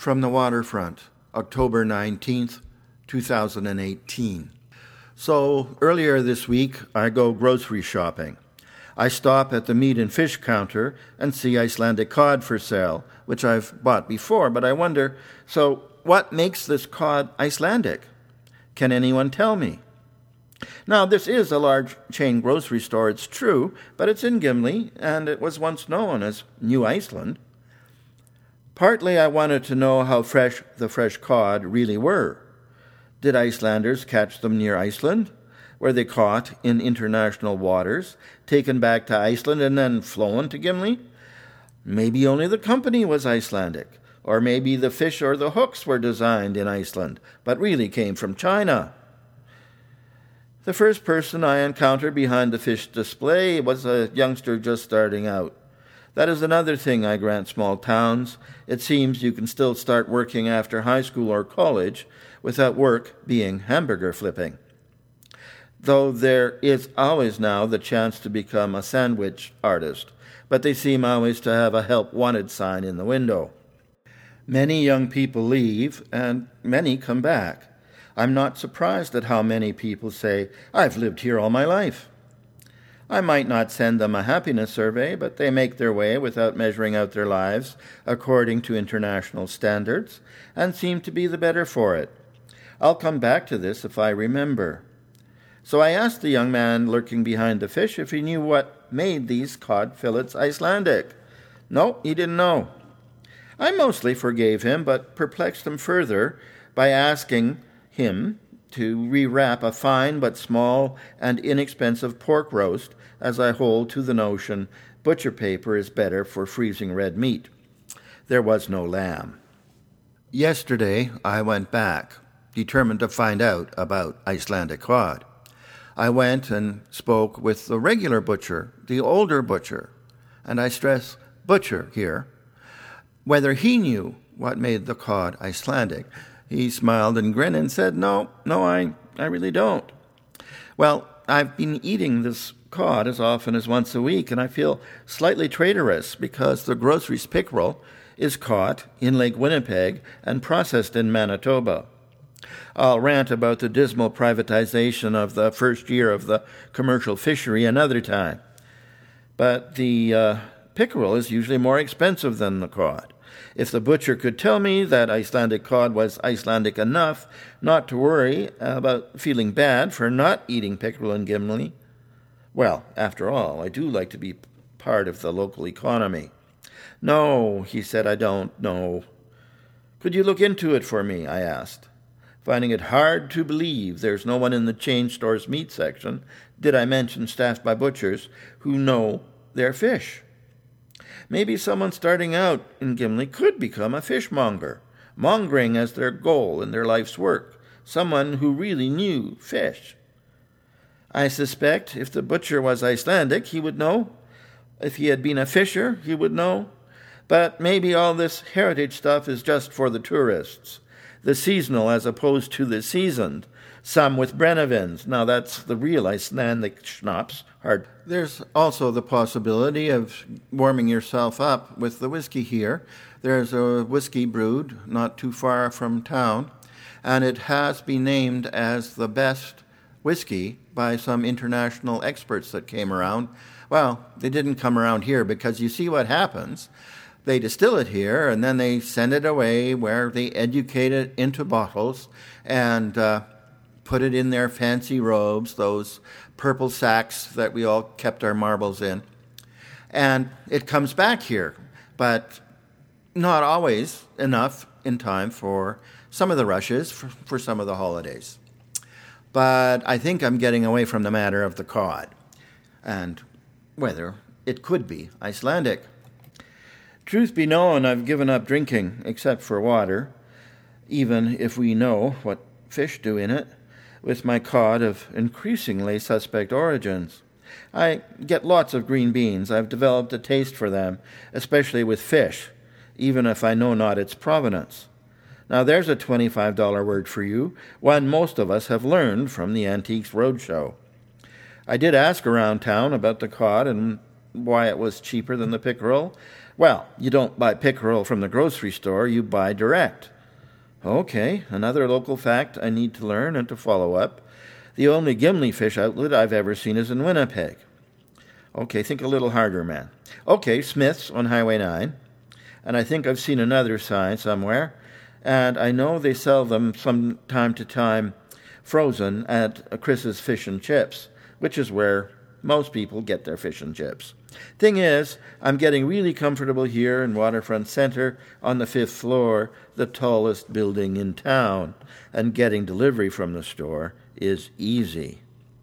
From the Waterfront, October 19th, 2018. So, earlier this week, I go grocery shopping. I stop at the meat and fish counter and see Icelandic cod for sale, which I've bought before, but I wonder, so what makes this cod Icelandic? Can anyone tell me? Now, this is a large chain grocery store, it's true, but it's in Gimli, and it was once known as New Iceland. Partly I wanted to know how fresh the fresh cod really were. Did Icelanders catch them near Iceland? Were they caught in international waters, taken back to Iceland, and then flown to Gimli? Maybe only the company was Icelandic, or maybe the fish or the hooks were designed in Iceland, but really came from China. The first person I encountered behind the fish display was a youngster just starting out. That is another thing I grant small towns. It seems you can still start working after high school or college without work being hamburger flipping. Though there is always now the chance to become a sandwich artist, but they seem always to have a help wanted sign in the window. Many young people leave, and many come back. I'm not surprised at how many people say, "I've lived here all my life." I might not send them a happiness survey, but they make their way without measuring out their lives according to international standards, and seem to be the better for it. I'll come back to this if I remember. So I asked the young man lurking behind the fish if he knew what made these cod fillets Icelandic. No, he didn't know. I mostly forgave him, but perplexed him further by asking him to rewrap a fine but small and inexpensive pork roast, as I hold to the notion butcher paper is better for freezing red meat. There was no lamb. Yesterday I went back, determined to find out about Icelandic cod. I went and spoke with the regular butcher, the older butcher, and I stress butcher here, whether he knew what made the cod Icelandic. He smiled and grinned and said, No, I really don't. Well, I've been eating this cod as often as once a week, and I feel slightly traitorous because the grocery's pickerel is caught in Lake Winnipeg and processed in Manitoba. I'll rant about the dismal privatization of the first year of the commercial fishery another time. But the pickerel is usually more expensive than the cod. If the butcher could tell me that Icelandic cod was Icelandic enough not to worry about feeling bad for not eating pickerel in Gimli, well, after all, I do like to be part of the local economy. No, he said, I don't know. Could you look into it for me? I asked. Finding it hard to believe there's no one in the chain store's meat section, did I mention staffed by butchers who know their fish. Maybe someone starting out in Gimli could become a fishmonger, mongering as their goal in their life's work, someone who really knew fish. I suspect if the butcher was Icelandic, he would know. If he had been a fisher, he would know. But maybe all this heritage stuff is just for the tourists, the seasonal as opposed to the seasoned, some with Brennivins. Now that's the real Icelandic schnapps. Hard. There's also the possibility of warming yourself up with the whiskey here. There's a whiskey brewed not too far from town, and it has been named as the best whiskey by some international experts that came around. Well, they didn't come around here because you see what happens. They distill it here, and then they send it away where they educate it into bottles and put it in their fancy robes, those purple sacks that we all kept our marbles in. And it comes back here, but not always enough in time for some of the rushes, for some of the holidays. But I think I'm getting away from the matter of the cod and whether it could be Icelandic. Truth be known, I've given up drinking, except for water, even if we know what fish do in it, with my cod of increasingly suspect origins. I get lots of green beans. I've developed a taste for them, especially with fish, even if I know not its provenance. Now there's a $25 word for you, one most of us have learned from the Antiques Roadshow. I did ask around town about the cod and why it was cheaper than the pickerel, Well, you don't buy pickerel from the grocery store, you buy direct. Okay, another local fact I need to learn and to follow up. The only Gimli fish outlet I've ever seen is in Winnipeg. Okay, think a little harder, man. Okay, Smith's on Highway 9. And I think I've seen another sign somewhere. And I know they sell them from time to time frozen at Chris's Fish and Chips, which is where most people get their fish and chips. Thing is, I'm getting really comfortable here in Waterfront Center on the 5th floor, the tallest building in town, and getting delivery from the store is easy.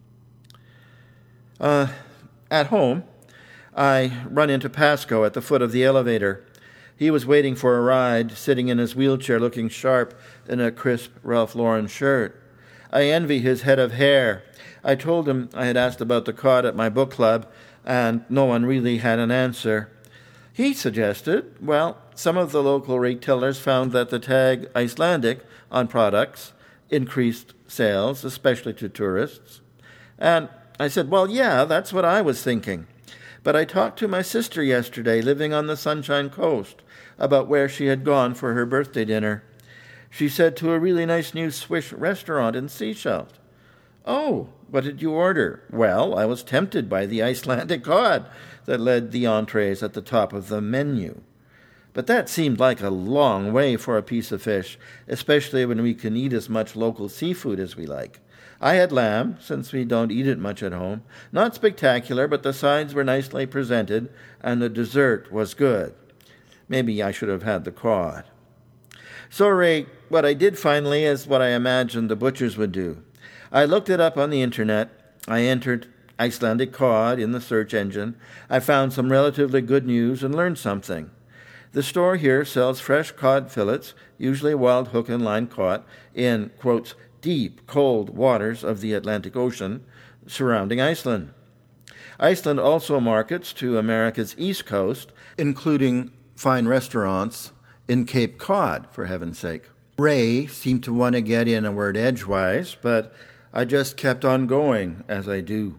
At home, I run into Pasco at the foot of the elevator. He was waiting for a ride, sitting in his wheelchair looking sharp in a crisp Ralph Lauren shirt. I envy his head of hair. I told him I had asked about the cod at my book club, and no one really had an answer. He suggested, well, some of the local retailers found that the tag Icelandic on products increased sales, especially to tourists. And I said, well, yeah, that's what I was thinking. But I talked to my sister yesterday, living on the Sunshine Coast, about where she had gone for her birthday dinner. She said to a really nice new Swiss restaurant in Seychelles. Oh, what did you order? Well, I was tempted by the Icelandic cod that led the entrees at the top of the menu. But that seemed like a long way for a piece of fish, especially when we can eat as much local seafood as we like. I had lamb, since we don't eat it much at home. Not spectacular, but the sides were nicely presented, and the dessert was good. Maybe I should have had the cod. So, Ray, what I did finally is what I imagined the butchers would do. I looked it up on the internet. I entered Icelandic cod in the search engine. I found some relatively good news and learned something. The store here sells fresh cod fillets, usually wild hook and line caught in, quotes, deep, cold waters of the Atlantic Ocean surrounding Iceland. Iceland also markets to America's east coast, including fine restaurants in Cape Cod, for heaven's sake. Ray seemed to want to get in a word edgewise, but I just kept on going, as I do.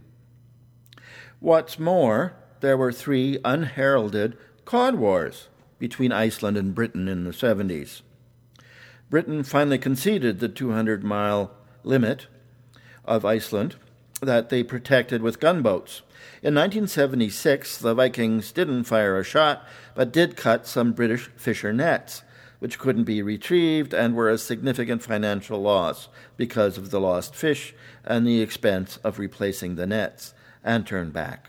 What's more, there were 3 unheralded cod wars between Iceland and Britain in the 70s. Britain finally conceded the 200-mile limit of Iceland that they protected with gunboats. In 1976, the Vikings didn't fire a shot, but did cut some British fisher nets, which couldn't be retrieved and were a significant financial loss because of the lost fish and the expense of replacing the nets, and turned back.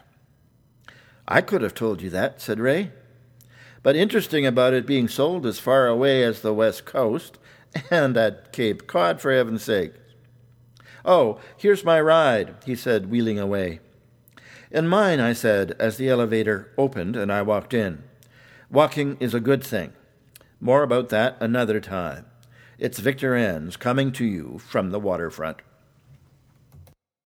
I could have told you that, said Ray. But interesting about it being sold as far away as the West Coast, and at Cape Cod, for heaven's sake. Oh, here's my ride, he said, wheeling away. And mine, I said, as the elevator opened and I walked in. Walking is a good thing. More about that another time. It's Victor Enns coming to you from the waterfront.